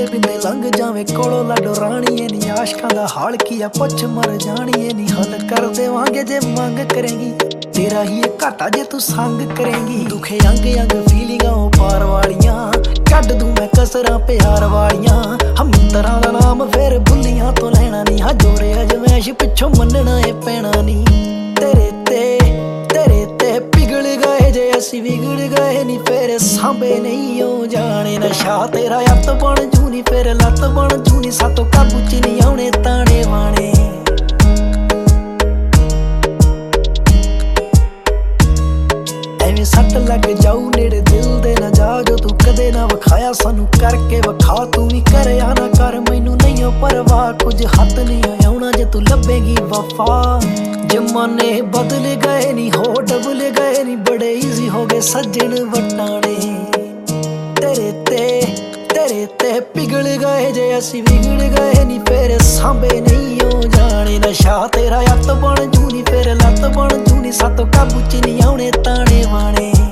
ਬਿੰਦੇ ਲੰਘ ਜਾਵੇਂ ਕੋਲੋਂ ਲਾਡੋ ਰਾਣੀਏ ਨੀ ਆਸ਼ਕਾਂ ਦਾ ਹਾਲ ਕੀ ਆ ਪੁੱਛ ਮਰ ਜਾਣੀਏ ਨੀ ਹੱਲ ਕਰ ਦੇਵਾਂਗੇ ਜੇ ਮੰਗ ਕਰੇਂਗੀ ਤੇਰਾ ਹੀ ਘਾਟਾ ਜੇ ਤੂੰ ਸੰਗ ਕਰੇਂਗੀ ਦੁਖੇ ਅੰਗ ਅੰਗ ਫੀਲਿੰਗਾਂ ਉਹ ਪਾਰ ਵਾਲੀਆਂ ਕੱਢ ਦੂੰ ਮੈਂ ਕਸਰਾਂ ਪਿਆਰ ਵਾਲੀਆਂ ਹਮਦਰਾਂ ਦਾ ਨਾਮ ਫੇਰ ਬੁੱਲੀਆਂ ਤੋਂ ਲੈਣਾ ਨੀ ਹਾਂ ਜੋਰੇ ਅਜਮੈਸ਼ ਪਿੱਛੋਂ ਮੰਨਣਾ ਏ ਪੈਣਾ ਨੀ ਤੇਰੇ ਤੇ ਪਿਗਲ ਗਏ ਜੇ ਅਸੀਂ ਵਿਗੜ ਗਏ ਨੀ ਫੇਰ ਸਾਂਭੇ ਨਹੀਂ ਉਹ ਜਾਣੇ ਨਸ਼ਾ ਤੇਰਾ ਅੱਤ ਬਣ ਜੂ ਨੀ ਫੇਰ ਲੱਤ ਬਣ ਜੂ ਨੀ ਸਾਤੋਂ ਕਾਬੂ ਚ ਨਹੀਂ ਆਉਣੇ ਤਾਣੇ ਵਾਣੇ ਐਵੇਂ ਸੱਟ ਲੱਗ ਜਾਊ ਨੇੜੇ ਦਿਲ ਦੇ ਨਾ ਜਾ ਜੋ ਤੂੰ ਕਦੇ ਨਾ ਵਿਖਾਇਆ ਸਾਨੂੰ ਕਰਕੇ ਵਿਖਾ ਤੂੰ ਵੀ ਕਰਿਆ ਨਾ ਕਰ ਮੈਨੂੰ ਨਹੀਂ ਓ ਪਰਵਾਹ ਕੁਝ ਹੱਥ ਨਹੀਂ ਆਉਣਾ ਜੇ ਤੂੰ ਲੱਭੇਗੀ ਵਫਾ ਜਮਾਨੇ ਬਦਲ ਗਏ ਨੀ ਹੋ ਡਬਲ ਗਏ ਨੀ ਬੜੇ ਈਜ਼ੀ ਹੋ ਗਏ ਸੱਜਣ ਵਟਾਣੇ ਤੇਰੇ ਤੇ ਪਿਗਲ ਗਏ ਜੇ ਅਸੀਂ ਵਿਗੜ ਗਏ ਨੀ ਫੇਰ ਸਾਂਭੇ ਨਹੀਂ ਉਹ ਜਾਣੇ ਨਸ਼ਾ ਤੇਰਾ ਅੱਤ ਬਣ ਜੂ ਨੀ ਫੇਰ ਲੱਤ ਬਣ ਜੂ ਨੀ ਸਾਤੋਂ ਕਾਬੂ ਚ ਨਹੀਂ ਆਉਣੇ ਤਾਣੇ ਵਾਣੇ